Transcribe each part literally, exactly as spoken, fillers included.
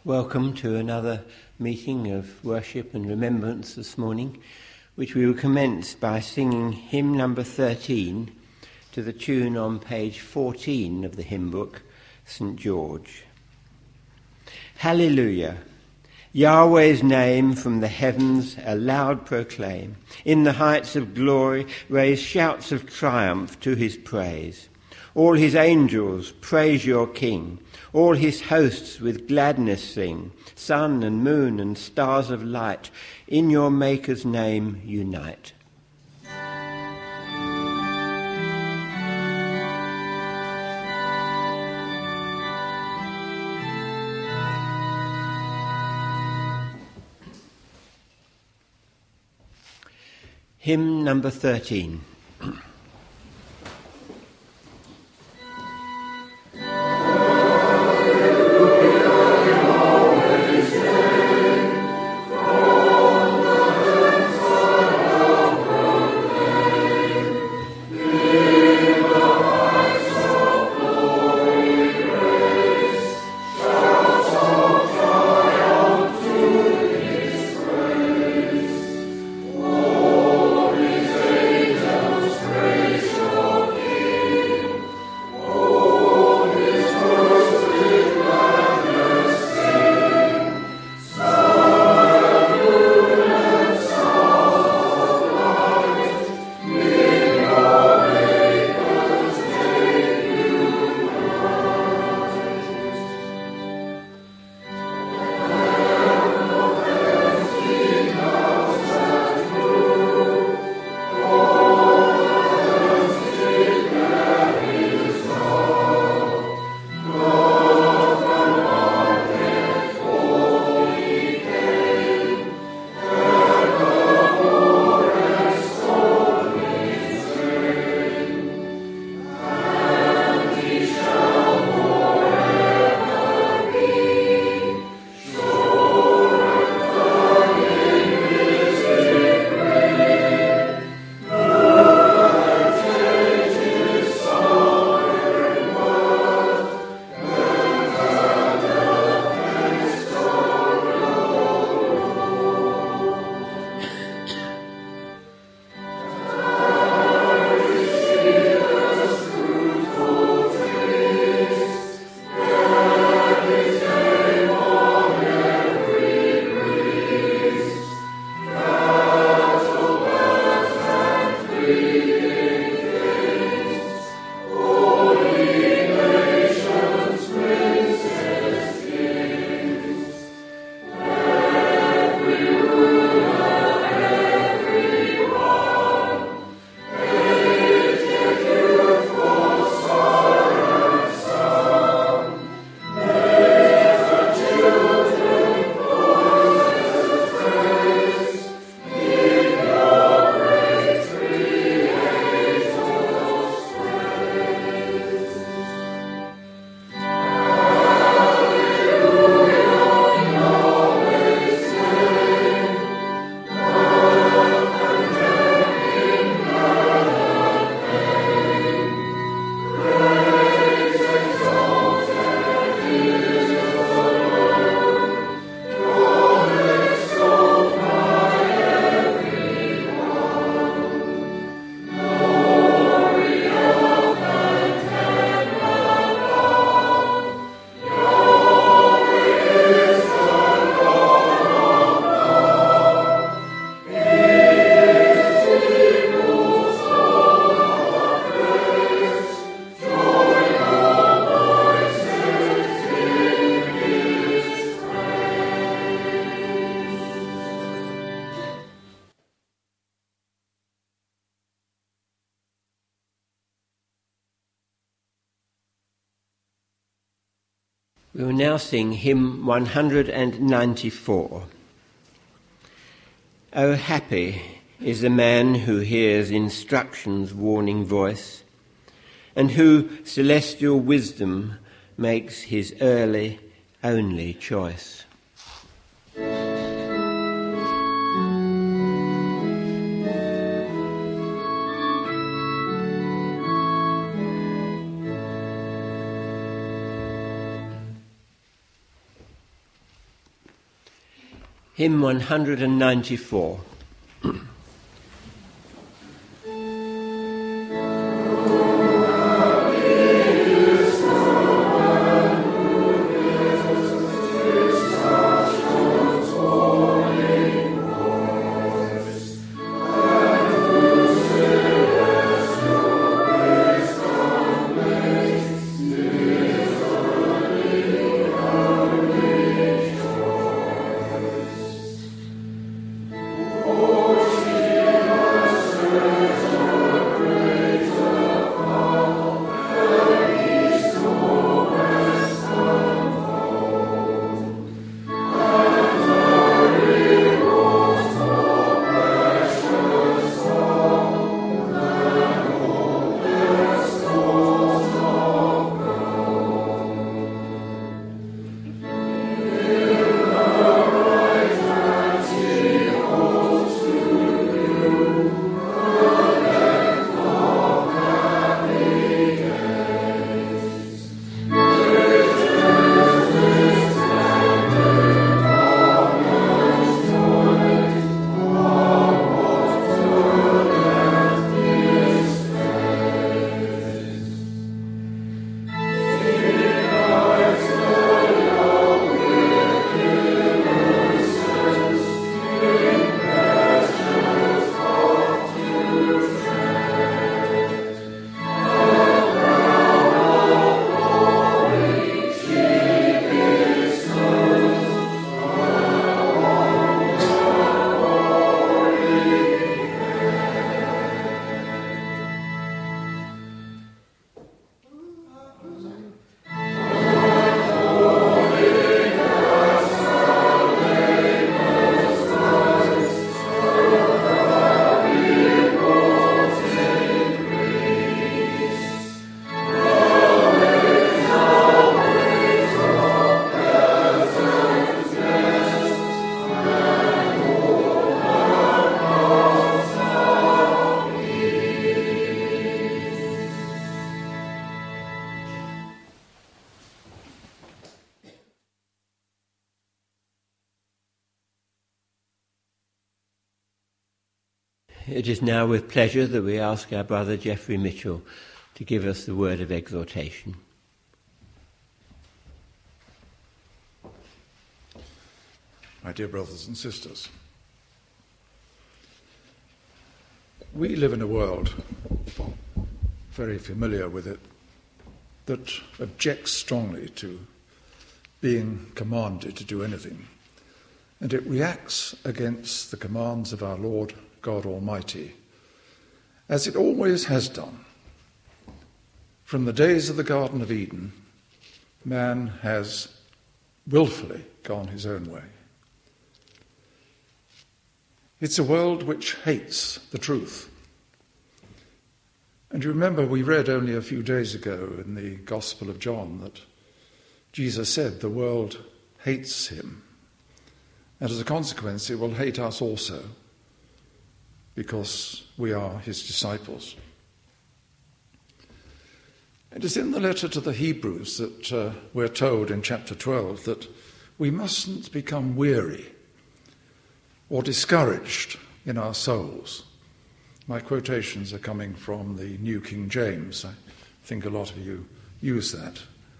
Welcome to another meeting of worship and remembrance this morning, which we will commence by singing hymn number thirteen to the tune on page fourteen of the hymn book, Saint George. Hallelujah! Yahweh's name from the heavens aloud proclaim. In the heights of glory raise shouts of triumph to his praise. All his angels praise your King. All his hosts with gladness sing. Sun and moon and stars of light in your Maker's name unite. Hymn number thirteen. We will now sing hymn one hundred ninety-four. Oh, happy is the man who hears instruction's warning voice, and who celestial wisdom makes his early, only choice. Hymn one hundred ninety-four. It is now with pleasure that we ask our brother Geoffrey Mitchell to give us the word of exhortation. My dear brothers and sisters, we live in a world, very familiar with it, that objects strongly to being commanded to do anything, and it reacts against the commands of our Lord God Almighty, as it always has done. From the days of the Garden of Eden, man has willfully gone his own way. It's a world which hates the truth. And you remember we read only a few days ago in the Gospel of John that Jesus said the world hates him. And as a consequence, it will hate us also, because we are his disciples. It is in the letter to the Hebrews that uh, we're told in chapter twelve that we mustn't become weary or discouraged in our souls. My quotations are coming from the New King James. I think a lot of you use that.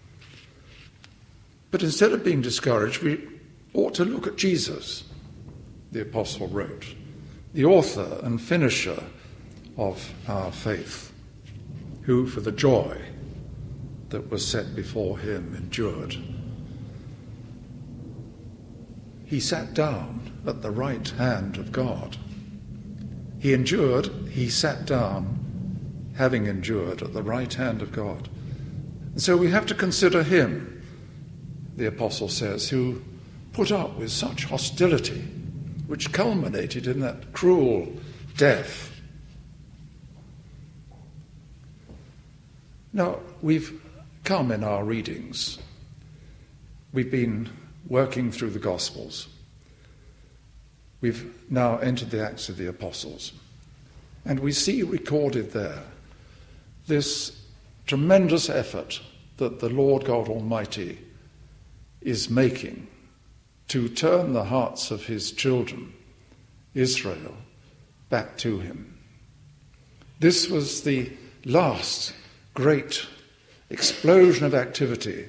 But instead of being discouraged, we ought to look at Jesus, the apostle wrote, the author and finisher of our faith, who for the joy that was set before him endured. He sat down at the right hand of God. He endured, he sat down, having endured at the right hand of God. And so we have to consider him, the apostle says, who put up with such hostility, which culminated in that cruel death. Now, we've come in our readings. We've been working through the Gospels. We've now entered the Acts of the Apostles. And we see recorded there this tremendous effort that the Lord God Almighty is making to turn the hearts of his children, Israel, back to him. This was the last great explosion of activity,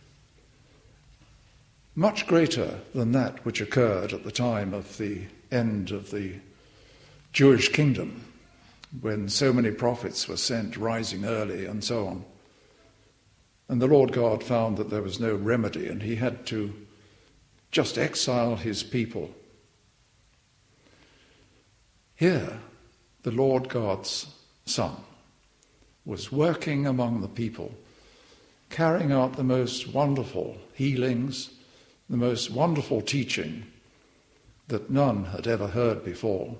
much greater than that which occurred at the time of the end of the Jewish kingdom, when so many prophets were sent rising early and so on. And the Lord God found that there was no remedy, and he had to just exile his people. Here, the Lord God's Son was working among the people, carrying out the most wonderful healings, the most wonderful teaching that none had ever heard before.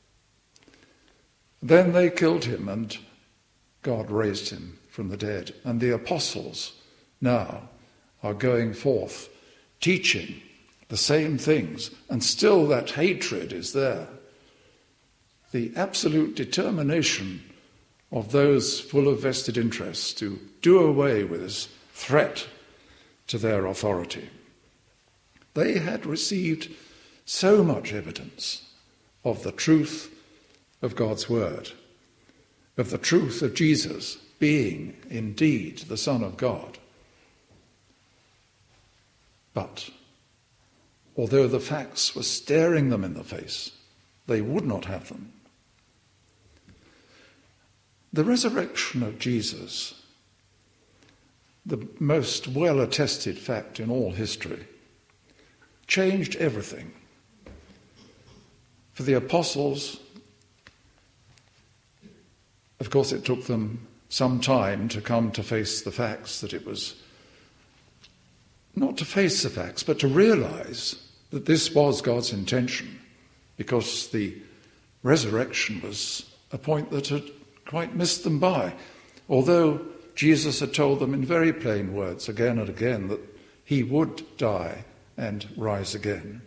Then they killed him, and God raised him from the dead. And the apostles now are going forth, teaching the same things, and still that hatred is there. The absolute determination of those full of vested interests to do away with this threat to their authority. They had received so much evidence of the truth of God's word, of the truth of Jesus being indeed the Son of God. But although the facts were staring them in the face, they would not have them. The resurrection of Jesus, the most well-attested fact in all history, changed everything. For the apostles, of course, it took them some time to come to face the facts that it was, not to face the facts, but to realize that this was God's intention, because the resurrection was a point that had quite missed them by, although Jesus had told them in very plain words again and again that he would die and rise again.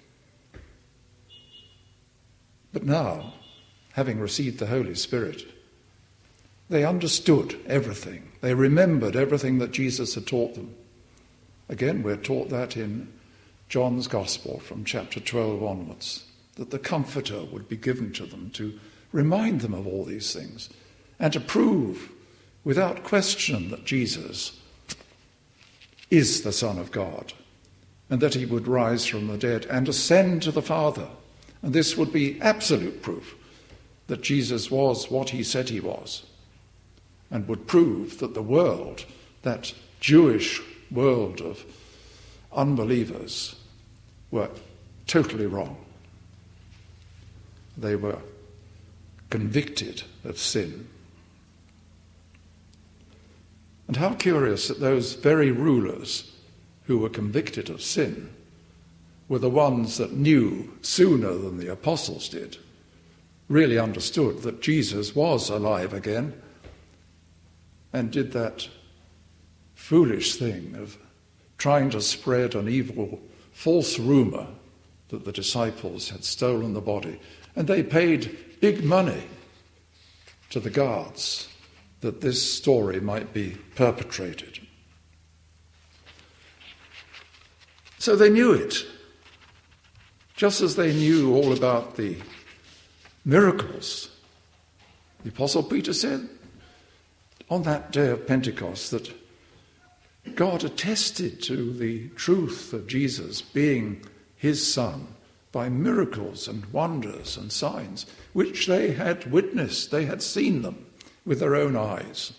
But now, having received the Holy Spirit, they understood everything. They remembered everything that Jesus had taught them. Again, we're taught that in John's Gospel from chapter twelve onwards, that the Comforter would be given to them to remind them of all these things and to prove without question that Jesus is the Son of God and that he would rise from the dead and ascend to the Father. And this would be absolute proof that Jesus was what he said he was, and would prove that the world, that Jewish world of unbelievers, were totally wrong. They were convicted of sin. And how curious that those very rulers who were convicted of sin were the ones that knew sooner than the apostles did, really understood that Jesus was alive again, and did that foolish thing of trying to spread an evil, false rumor that the disciples had stolen the body. And they paid big money to the guards that this story might be perpetrated. So they knew it, just as they knew all about the miracles. The Apostle Peter said on that day of Pentecost that God attested to the truth of Jesus being his Son by miracles and wonders and signs, which they had witnessed, they had seen them with their own eyes.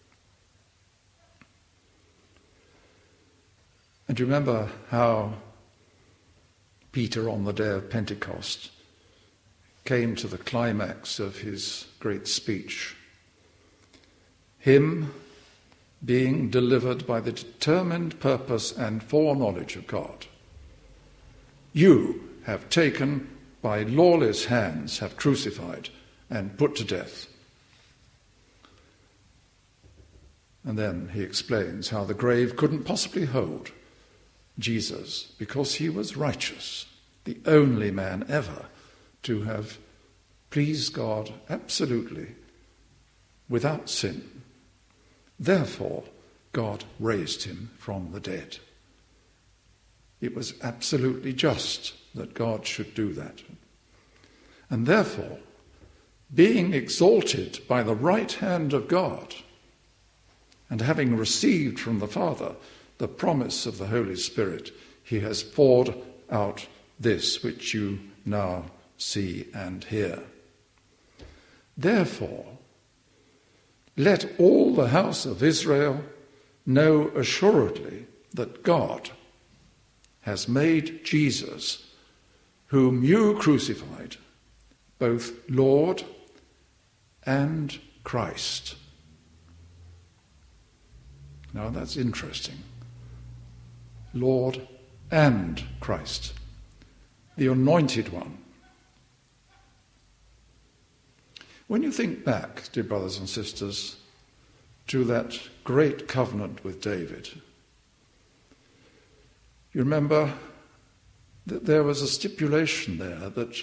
And you remember how Peter on the day of Pentecost came to the climax of his great speech. Him being delivered by the determined purpose and foreknowledge of God. You have taken by lawless hands, have crucified and put to death. And then he explains how the grave couldn't possibly hold Jesus because he was righteous, the only man ever to have pleased God absolutely without sin. Therefore, God raised him from the dead. It was absolutely just that God should do that. And therefore, being exalted by the right hand of God, and having received from the Father the promise of the Holy Spirit, he has poured out this which you now see and hear. Therefore, let all the house of Israel know assuredly that God has made Jesus, whom you crucified, both Lord and Christ. Now that's interesting. Lord and Christ, the Anointed One. When you think back, dear brothers and sisters, to that great covenant with David, you remember that there was a stipulation there that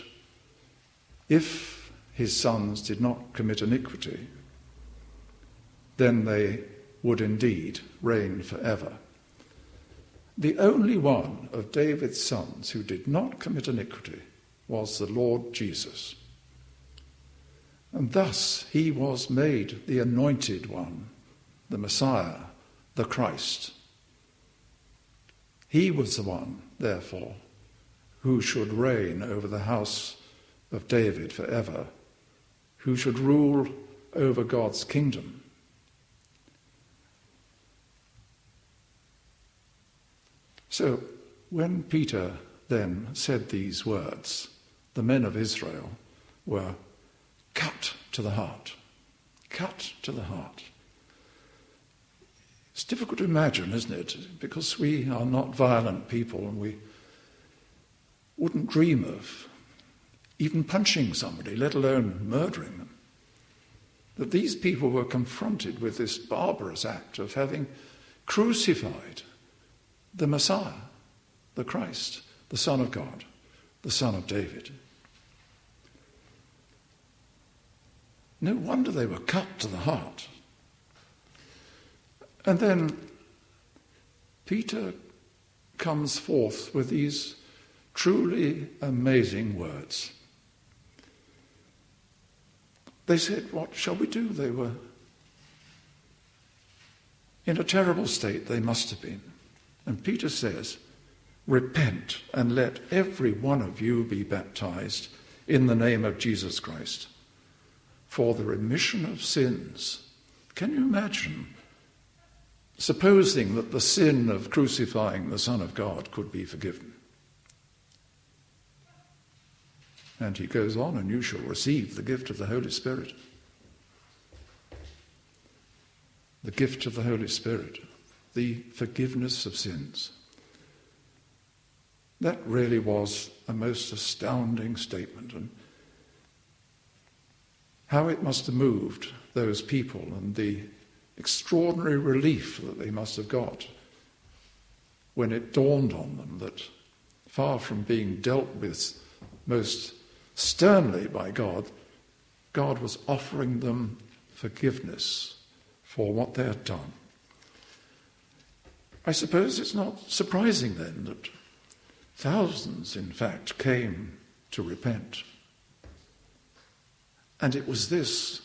if his sons did not commit iniquity, then they would indeed reign forever. The only one of David's sons who did not commit iniquity was the Lord Jesus. And thus he was made the Anointed One, the Messiah, the Christ. He was the one, therefore, who should reign over the house of David forever, who should rule over God's kingdom. So when Peter then said these words, the men of Israel were cut to the heart, cut to the heart. It's difficult to imagine, isn't it? Because we are not violent people and we wouldn't dream of even punching somebody, let alone murdering them. That these people were confronted with this barbarous act of having crucified the Messiah, the Christ, the Son of God, the Son of David. No wonder they were cut to the heart. And then Peter comes forth with these truly amazing words. They said, "What shall we do?" They were in a terrible state, they must have been. And Peter says, "Repent and let every one of you be baptized in the name of Jesus Christ for the remission of sins." Can you imagine supposing that the sin of crucifying the Son of God could be forgiven? And he goes on, "And you shall receive the gift of the Holy Spirit." The gift of the Holy Spirit, the forgiveness of sins. That really was a most astounding statement, and how it must have moved those people and the extraordinary relief that they must have got when it dawned on them that, far from being dealt with most sternly by God, God was offering them forgiveness for what they had done. I suppose it's not surprising then that thousands, in fact, came to repent. And it was this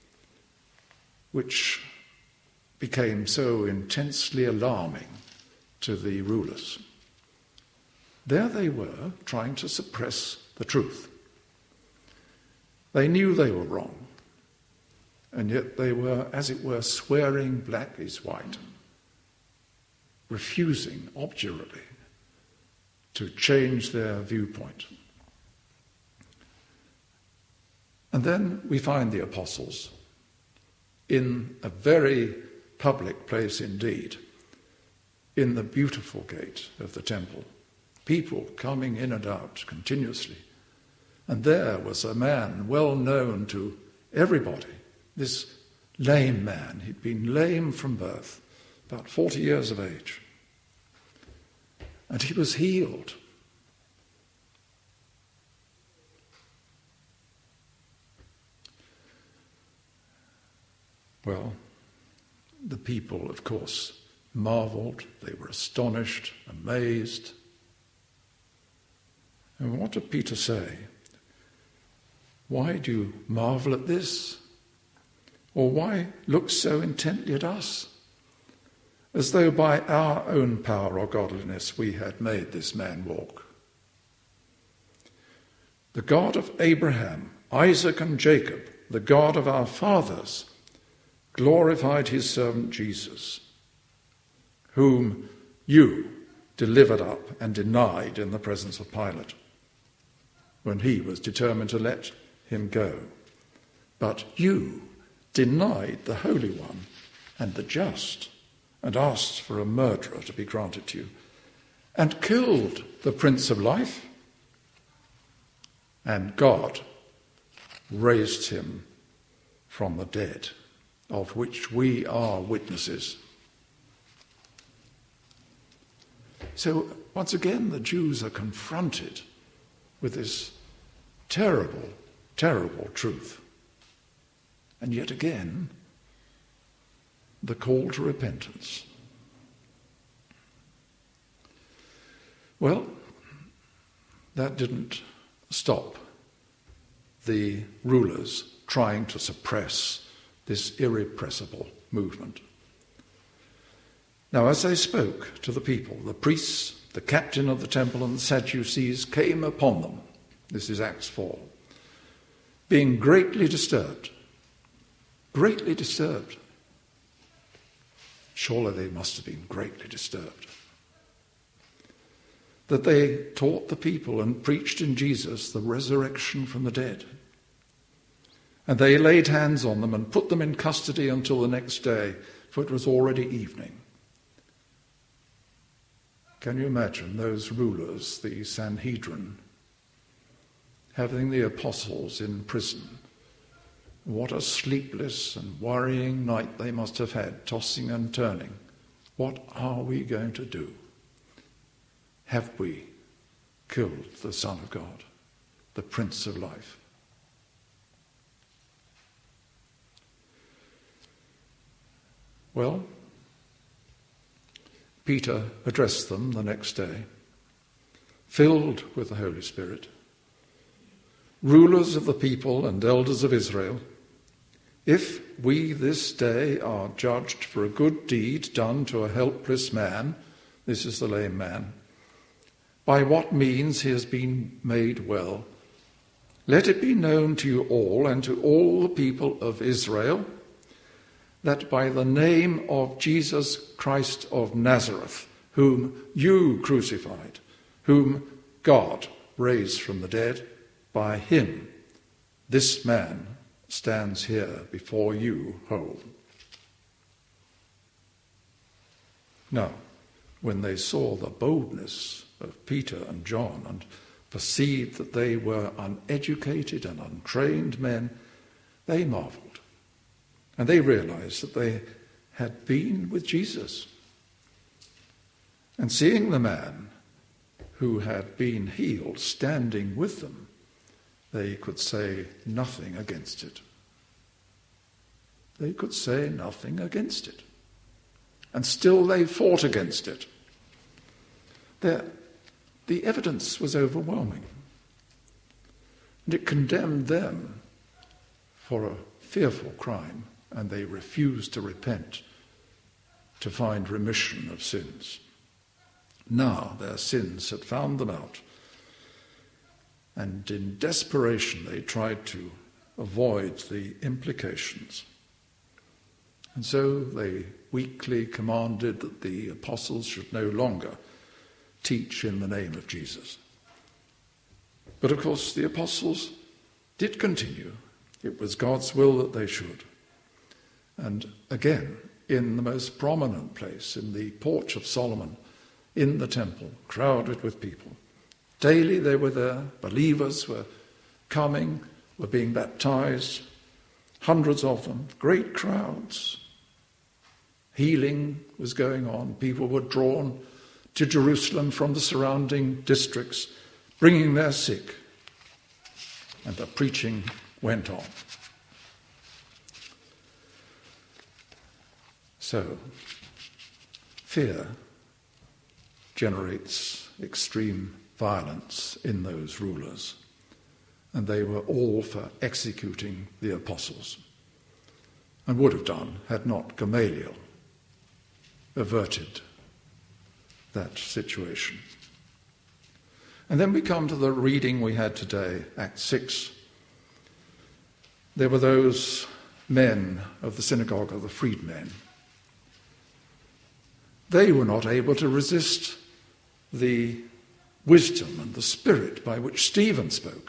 which became so intensely alarming to the rulers. There they were, trying to suppress the truth. They knew they were wrong, and yet they were, as it were, swearing black is white, refusing obdurately to change their viewpoint. And then we find the apostles in a very public place indeed, in the beautiful gate of the temple, people coming in and out continuously. And there was a man well known to everybody, this lame man. He'd been lame from birth, about forty years of age. And he was healed. Well, the people, of course, marveled. They were astonished, amazed, And what did Peter say? Why do you marvel at this? Or why look so intently at us? As though by our own power or godliness we had made this man walk. The God of Abraham, Isaac and Jacob, the God of our fathers, glorified his servant Jesus, whom you delivered up and denied in the presence of Pilate, when he was determined to let him go. But you denied the Holy One and the just, and asked for a murderer to be granted to you, and killed the Prince of Life, and God raised him from the dead, of which we are witnesses. So once again the Jews are confronted with this terrible, terrible truth. And yet again, the call to repentance. Well, that didn't stop the rulers trying to suppress this irrepressible movement. Now, as they spoke to the people, the priests, the captain of the temple, and the Sadducees came upon them. This is Acts four. Being greatly disturbed. Greatly disturbed. Surely they must have been greatly disturbed. That they taught the people and preached in Jesus the resurrection from the dead. And they laid hands on them and put them in custody until the next day, for it was already evening. Can you imagine those rulers, the Sanhedrin, having the apostles in prison? What a sleepless and worrying night they must have had, tossing and turning. What are we going to do? Have we killed the Son of God, the Prince of Life? Well, Peter addressed them the next day, filled with the Holy Spirit. Rulers of the people and elders of Israel, if we this day are judged for a good deed done to a helpless man, this is the lame man, by what means he has been made well, let it be known to you all and to all the people of Israel that by the name of Jesus Christ of Nazareth, whom you crucified, whom God raised from the dead, by him this man stands here before you whole. Now, when they saw the boldness of Peter and John and perceived that they were uneducated and untrained men, they marveled. And they realized that they had been with Jesus. And seeing the man who had been healed standing with them, they could say nothing against it. They could say nothing against it. And still they fought against it. The, the evidence was overwhelming. And it condemned them for a fearful crime, and they refused to repent to find remission of sins. Now their sins had found them out, and in desperation they tried to avoid the implications. And so they weakly commanded that the apostles should no longer teach in the name of Jesus. But of course the apostles did continue. It was God's will that they should. And again, in the most prominent place, in the porch of Solomon, in the temple, crowded with people. Daily they were there, believers were coming, were being baptized, hundreds of them, great crowds. Healing was going on. People were drawn to Jerusalem from the surrounding districts, bringing their sick. And the preaching went on. So, fear generates extreme violence in those rulers, and they were all for executing the apostles, and would have done had not Gamaliel averted that situation. And then we come to the reading we had today, Acts six. There were those men of the synagogue of the freedmen. They were not able to resist the wisdom and the spirit by which Stephen spoke.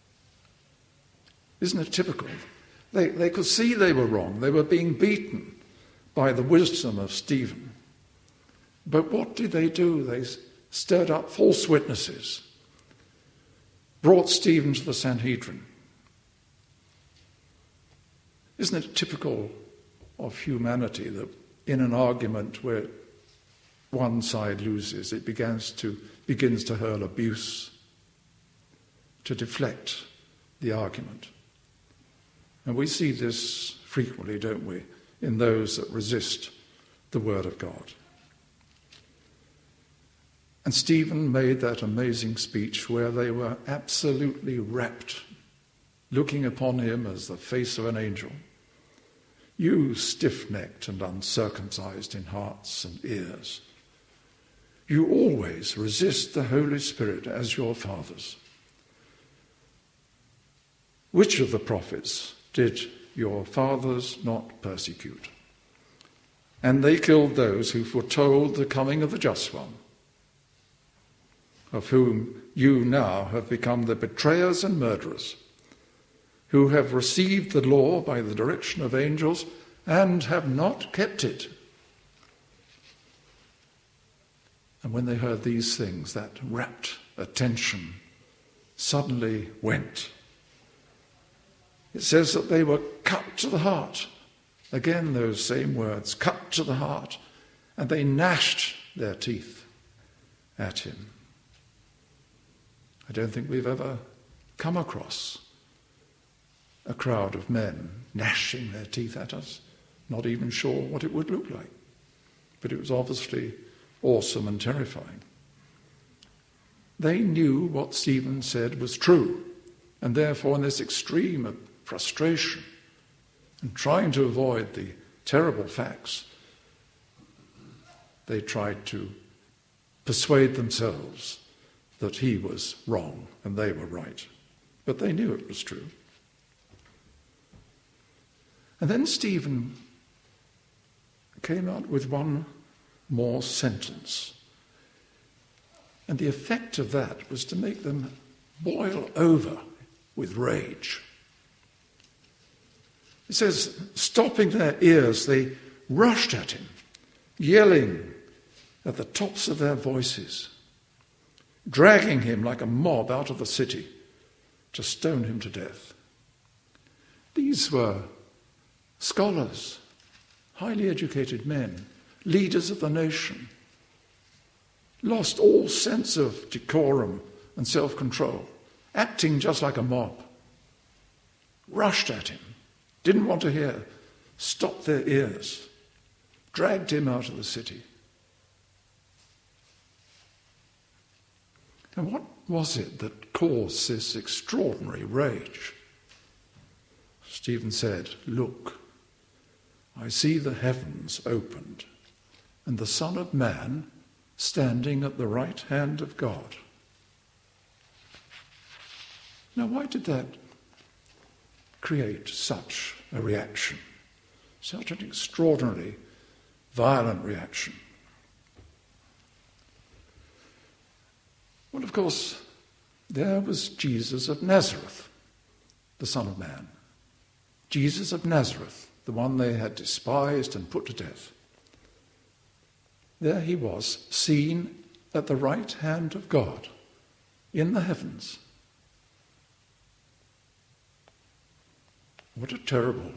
Isn't it typical? They, they could see they were wrong. They were being beaten by the wisdom of Stephen. But what did they do? They stirred up false witnesses, brought Stephen to the Sanhedrin. Isn't it typical of humanity that in an argument where one side loses, it begins to, begins to hurl abuse, to deflect the argument? And we see this frequently, don't we, in those that resist the word of God. And Stephen made that amazing speech where they were absolutely rapt, looking upon him as the face of an angel. You stiff-necked and uncircumcised in hearts and ears, you always resist the Holy Spirit as your fathers. Which of the prophets did your fathers not persecute? And they killed those who foretold the coming of the Just One, of whom you now have become the betrayers and murderers, who have received the law by the direction of angels and have not kept it. And when they heard these things, that rapt attention suddenly went. It says that they were cut to the heart. Again, those same words, cut to the heart, and they gnashed their teeth at him. I don't think we've ever come across a crowd of men gnashing their teeth at us, not even sure what it would look like. But it was obviously awesome and terrifying. They knew what Stephen said was true, and therefore in this extreme of frustration and trying to avoid the terrible facts, they tried to persuade themselves that he was wrong and they were right. But they knew it was true. And then Stephen came out with one more sentence. And the effect of that was to make them boil over with rage. It says, stopping their ears, they rushed at him, yelling at the tops of their voices, dragging him like a mob out of the city to stone him to death. These were scholars, highly educated men, leaders of the nation, lost all sense of decorum and self-control, acting just like a mob, rushed at him, didn't want to hear, stopped their ears, dragged him out of the city. And what was it that caused this extraordinary rage? Stephen said, "Look, I see the heavens opened, and the Son of Man standing at the right hand of God." Now, why did that create such a reaction, such an extraordinarily violent reaction? Well, of course, there was Jesus of Nazareth, the Son of Man. Jesus of Nazareth, the one they had despised and put to death. There he was, seen at the right hand of God, in the heavens. What a terrible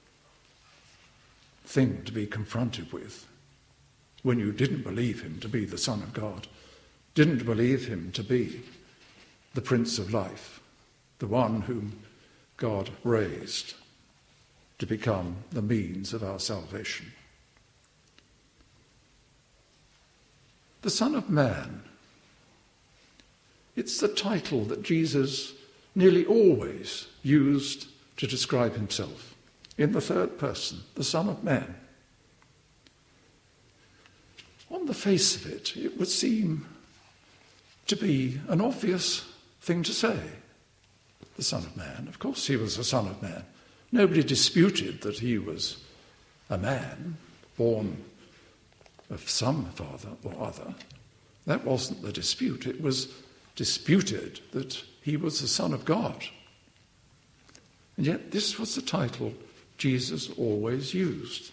thing to be confronted with when you didn't believe him to be the Son of God, didn't believe him to be the Prince of Life, the one whom God raised to become the means of our salvation. The Son of Man It's the title that Jesus nearly always used to describe himself, in the third person, the Son of Man. On the face of it, it would seem to be an obvious thing to say. The Son of Man. Of course he was a Son of Man. Nobody disputed that he was a man born of some father or other. That wasn't the dispute. It was disputed that he was the Son of God. And yet this was the title Jesus always used.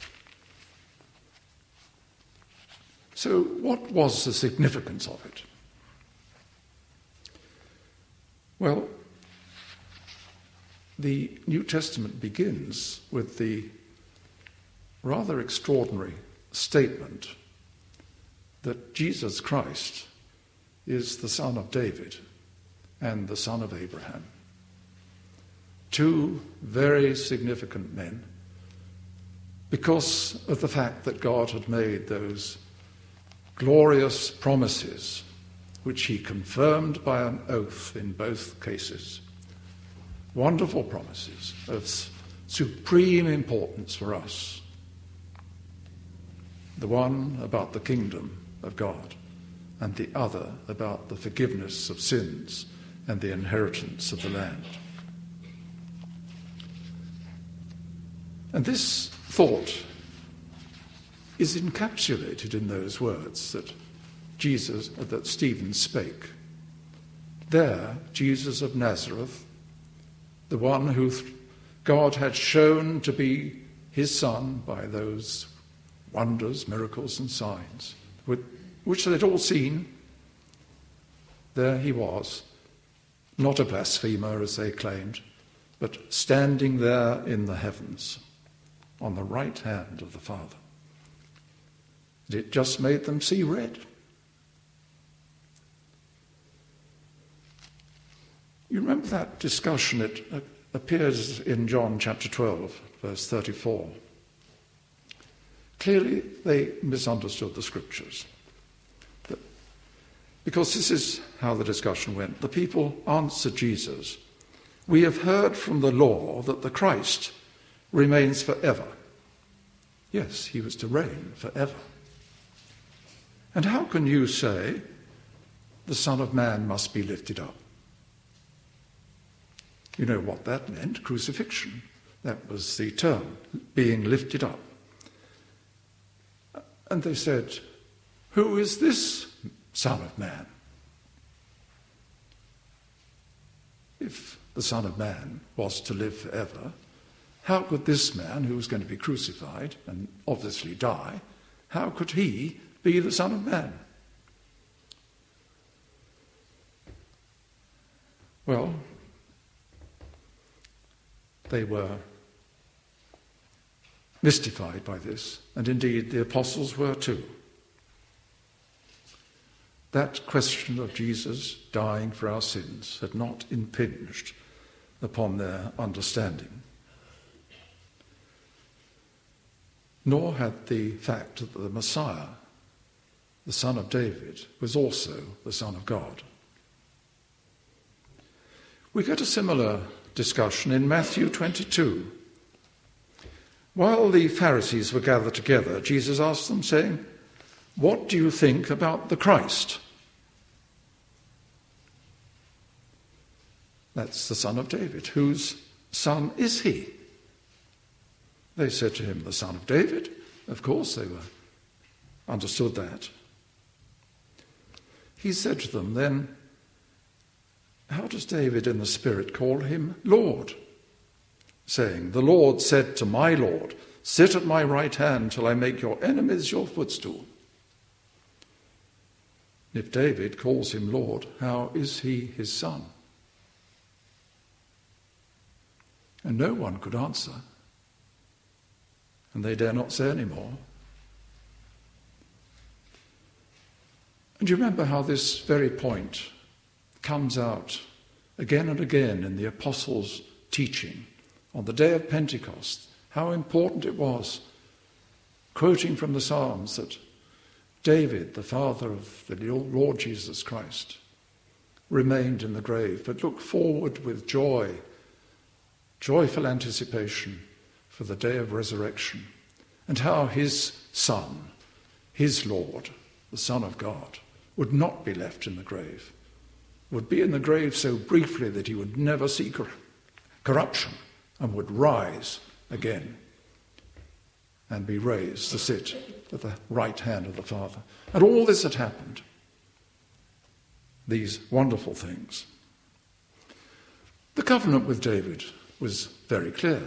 So what was the significance of it? Well, the New Testament begins with the rather extraordinary statement that Jesus Christ is the son of David and the son of Abraham. Two very significant men because of the fact that God had made those glorious promises which he confirmed by an oath in both cases. Wonderful promises of supreme importance for us. The one about the kingdom of God, and the other about the forgiveness of sins and the inheritance of the land. And this thought is encapsulated in those words that Jesus, that Stephen spake. There, Jesus of Nazareth, the one who God had shown to be his son by those wonders, miracles and signs, which they'd all seen, there he was, not a blasphemer as they claimed, but standing there in the heavens on the right hand of the Father. It just made them see red. You remember that discussion? It appears in John chapter twelve, verse thirty-four. Clearly, they misunderstood the scriptures. Because this is how the discussion went. The people answered Jesus, "We have heard from the law that the Christ remains forever." Yes, he was to reign forever. "And how can you say the Son of Man must be lifted up?" You know what that meant, crucifixion. That was the term, being lifted up. And they said, "Who is this Son of Man?" If the Son of Man was to live forever, how could this man, who was going to be crucified and obviously die, how could he be the Son of Man? Well, they were mystified by this, and indeed the apostles were too. That question of Jesus dying for our sins had not impinged upon their understanding. Nor had the fact that the Messiah, the Son of David, was also the Son of God. We get a similar discussion in Matthew twenty-two. While the Pharisees were gathered together, Jesus asked them, saying, "What do you think about the Christ?" That's the son of David. Whose son is he? They said to him, "The son of David." Of course they were understood that. He said to them, "Then how does David in the Spirit call him Lord? Saying, 'The Lord said to my Lord, sit at my right hand till I make your enemies your footstool.' If David calls him Lord, how is he his son?" And no one could answer. And they dare not say any more. And you remember how this very point comes out again and again in the apostles' teaching on the day of Pentecost, how important it was, quoting from the Psalms, that David, the father of the Lord Jesus Christ, remained in the grave, but look forward with joy, joyful anticipation for the day of resurrection, and how his Son, his Lord, the Son of God, would not be left in the grave, would be in the grave so briefly that he would never see cor- corruption and would rise again and be raised to sit at the right hand of the Father. And all this had happened, these wonderful things. The covenant with David was very clear.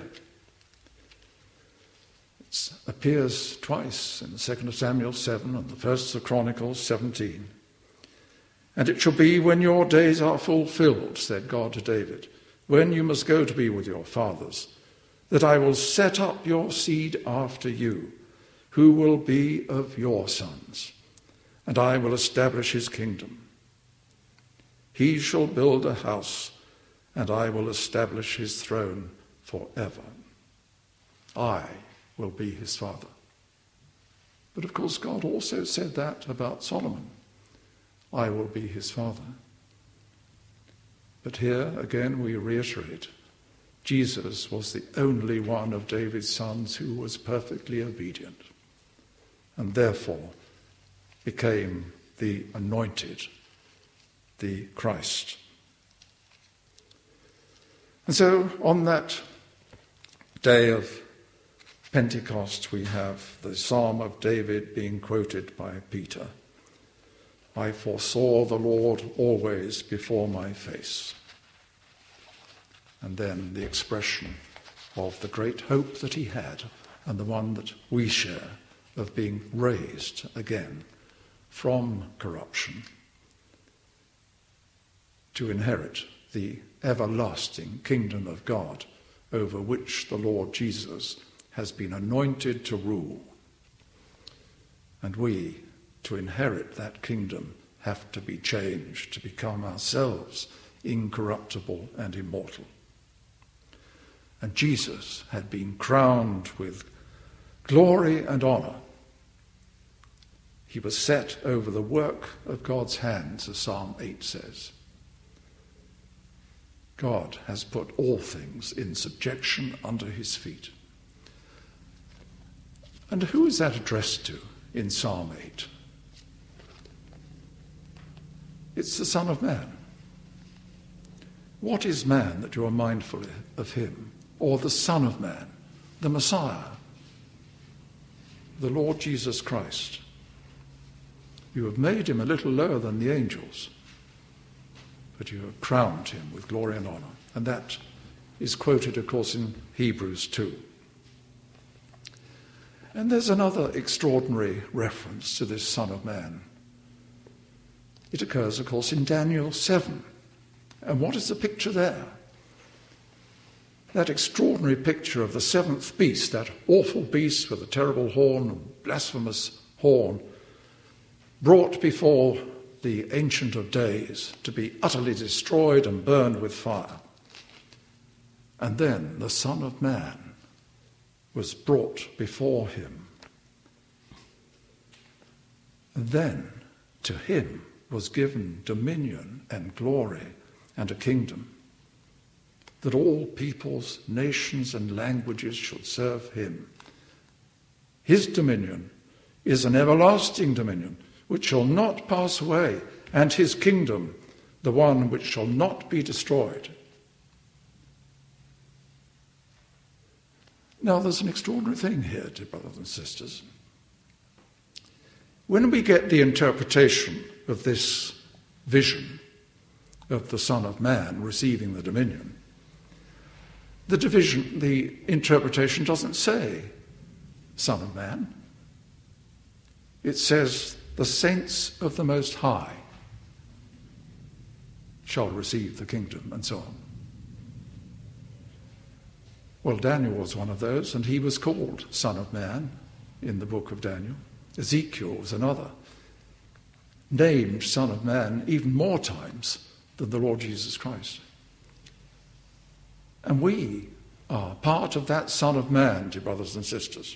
It appears twice in the second of Samuel seven and the first of Chronicles seventeen. And it shall be when your days are fulfilled, said God to David, when you must go to be with your fathers, that I will set up your seed after you, who will be of your sons, and I will establish his kingdom. He shall build a house, and I will establish his throne forever. I will be his father. But of course, God also said that about Solomon. I will be his father. But here, again, we reiterate, Jesus was the only one of David's sons who was perfectly obedient, and therefore became the anointed, the Christ. And so on that day of Pentecost, we have the Psalm of David being quoted by Peter. I foresaw the Lord always before my face. And then the expression of the great hope that he had, and the one that we share, of being raised again from corruption to inherit the everlasting kingdom of God over which the Lord Jesus has been anointed to rule. And we, to inherit that kingdom, have to be changed to become ourselves incorruptible and immortal. And Jesus had been crowned with glory and honor. He was set over the work of God's hands, as Psalm eight says. God has put all things in subjection under his feet. And who is that addressed to in Psalm eight? It's the Son of Man. What is man that you are mindful of him? Or the Son of Man, the Messiah, the Lord Jesus Christ. You have made him a little lower than the angels, but you have crowned him with glory and honor. And that is quoted, of course, in Hebrews two. And there's another extraordinary reference to this Son of Man. It occurs, of course, in Daniel seven. And what is the picture there? That extraordinary picture of the seventh beast, that awful beast with a terrible horn, a blasphemous horn, brought before the Ancient of Days to be utterly destroyed and burned with fire. And then the Son of Man was brought before him. And then to him was given dominion and glory and a kingdom, that all peoples, nations, and languages should serve him. His dominion is an everlasting dominion which shall not pass away, and his kingdom the one which shall not be destroyed. Now, there's an extraordinary thing here, dear brothers and sisters. When we get the interpretation of this vision of the Son of Man receiving the dominion, the division, the interpretation doesn't say Son of Man. It says the saints of the Most High shall receive the kingdom, and so on. Well, Daniel was one of those, and he was called Son of Man in the book of Daniel. Ezekiel was another, named Son of Man even more times than the Lord Jesus Christ. And we are part of that Son of Man, dear brothers and sisters.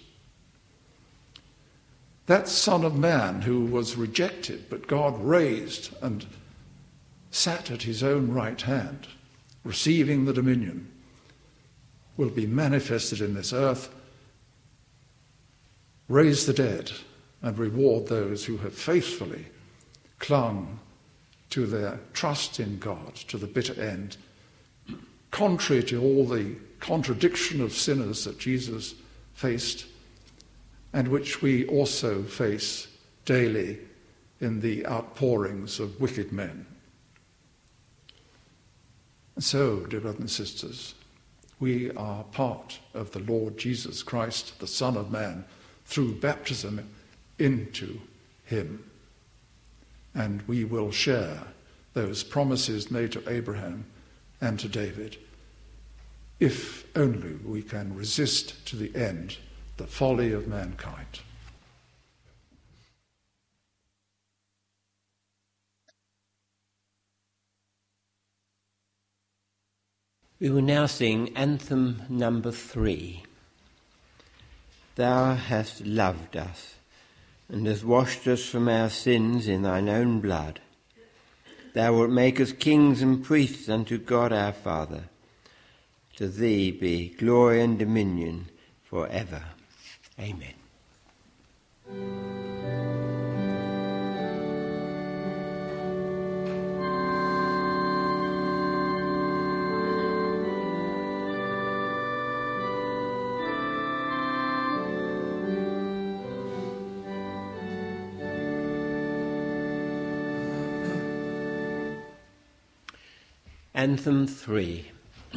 That Son of Man who was rejected, but God raised and sat at his own right hand, receiving the dominion, will be manifested in this earth, raise the dead, and reward those who have faithfully clung to their trust in God to the bitter end, contrary to all the contradiction of sinners that Jesus faced, and which we also face daily in the outpourings of wicked men. And so, dear brothers and sisters, we are part of the Lord Jesus Christ, the Son of Man, through baptism into him. And we will share those promises made to Abraham and to David, if only we can resist to the end the folly of mankind. We will now sing anthem number three. Thou hast loved us, and hast washed us from our sins in thine own blood. Thou wilt make us kings and priests unto God our Father. To thee be glory and dominion for ever. Amen. Anthem three.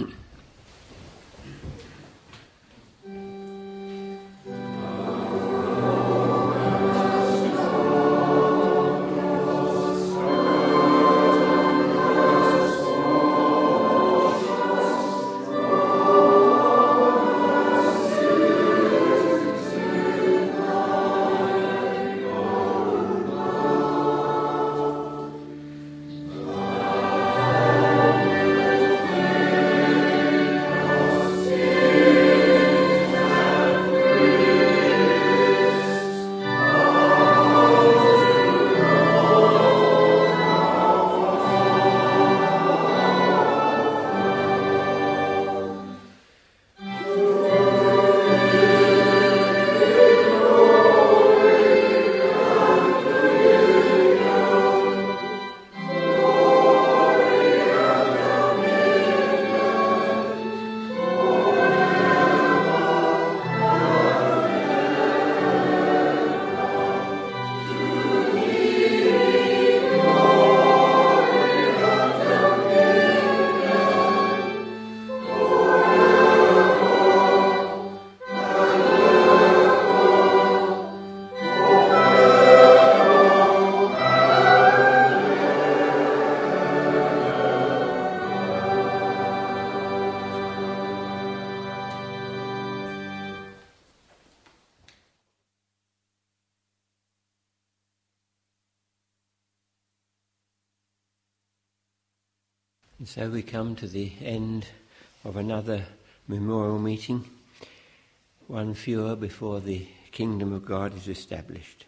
And so we come to the end of another memorial meeting, one fewer before the kingdom of God is established.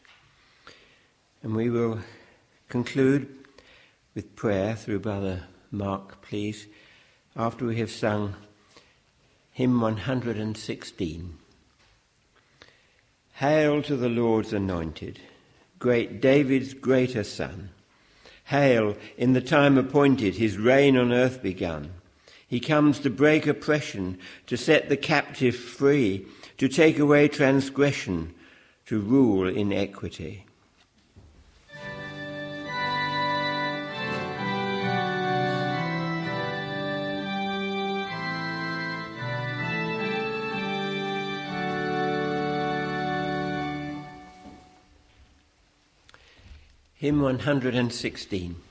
And we will conclude with prayer through Brother Mark, please, after we have sung hymn one hundred sixteen. Hail to the Lord's anointed, great David's greater son. Hail, in the time appointed, his reign on earth begun. He comes to break oppression, to set the captive free, to take away transgression, to rule in equity. Hymn one hundred sixteen.